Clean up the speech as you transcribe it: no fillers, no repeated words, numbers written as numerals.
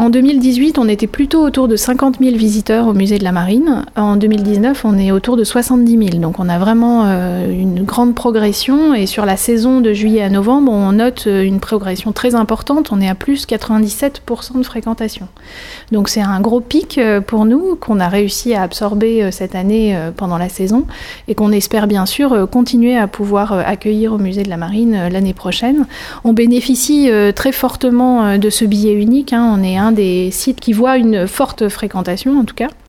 En 2018, on était plutôt autour de 50 000 visiteurs au musée de la Marine. En 2019, on est autour de 70 000. Donc on a vraiment une grande progression. Et sur la saison de juillet à novembre, on note une progression très importante. On est à plus 97% de fréquentation. Donc c'est un gros pic pour nous qu'on a réussi à absorber cette année pendant la saison et qu'on espère bien sûr continuer à pouvoir accueillir au musée de la Marine l'année prochaine. On bénéficie très fortement de ce billet unique. On est un des sites qui voit une forte fréquentation en tout cas.